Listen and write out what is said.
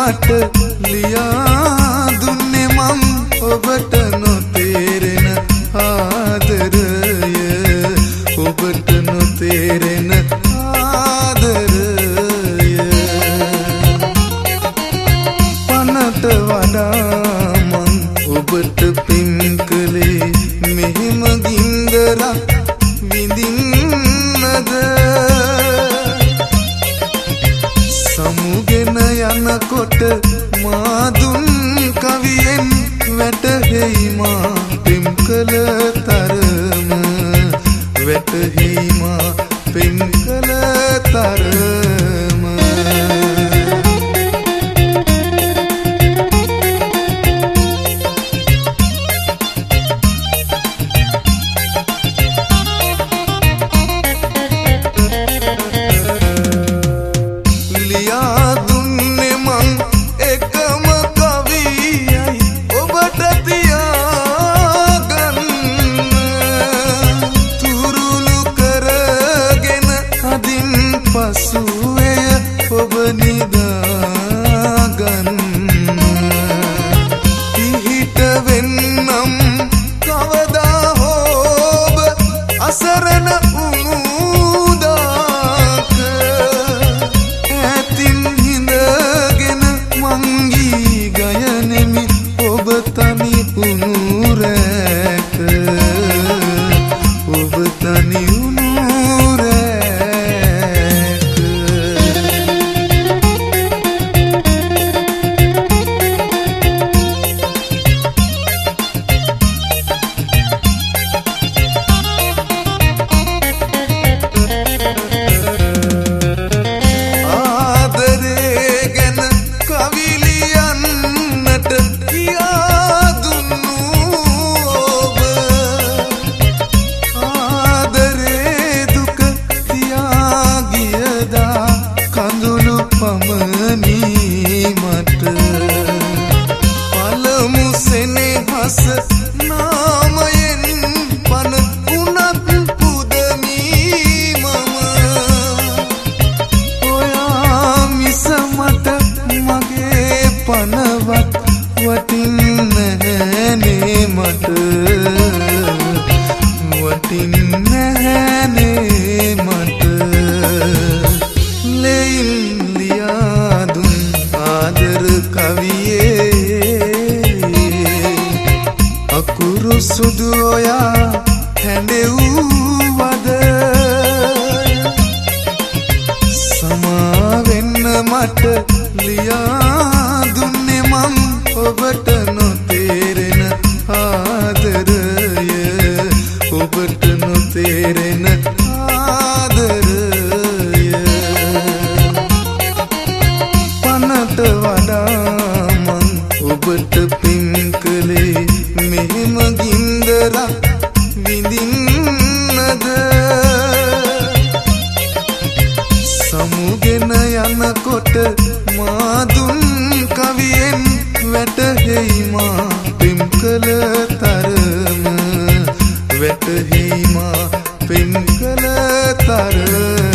මට ලියා දුන්නේ මං ඔබට නොතේරෙන ආදරය ඔබට නොතේරෙන ආදරය පනත වඩා මං ඔබට පින් කළේ මෙහෙම ගින්දරක් විඳින්නද සමුගෙන යනකොට මා දුන් කවියෙන් වැටහෙයි මා පෙම් කළ තරම වැටහෙයි මා පෙම් කළ තරම ලියා දුන්නේ මං එකම කවියයි ඔබට තියාගන්න තුරුළු කරගෙන අදින් පසු එය ඔබ නිදාගන්න පිහිට වෙන්නම් කවදා හෝ ඔබ අසරණ තනි උනුරැක ඔබ තනි උනුරැක ආදරේ ගැන කවි ලියන්නට පමණී මට පළමු සෙනෙහස නාමයෙන් පන උනත් පුදමී මම ඔයා මිස මට මගේ පනවත් වටින්නෑනේ මට වටින්නෑනේ මට ලෙයින් ලියාදුන් ආදර කවියේ අකුරු සුදු ඔයා හැඬෙව්වද සමාවෙන්න මට ලියා දුන්නේ මං ඔබට නොතේරෙන ආදරය ඔබට නොතේරෙන ආදරය පනත වඩා මං ඔබට පින් කළේ මෙහෙම ගින්දරක් විඳින්නද සමුගෙන යනකොට මා දුන් කවියෙන් වැටහෙයි මා පෙම් කළ තරම වැටහෙයි මා පෙම් කළ තරම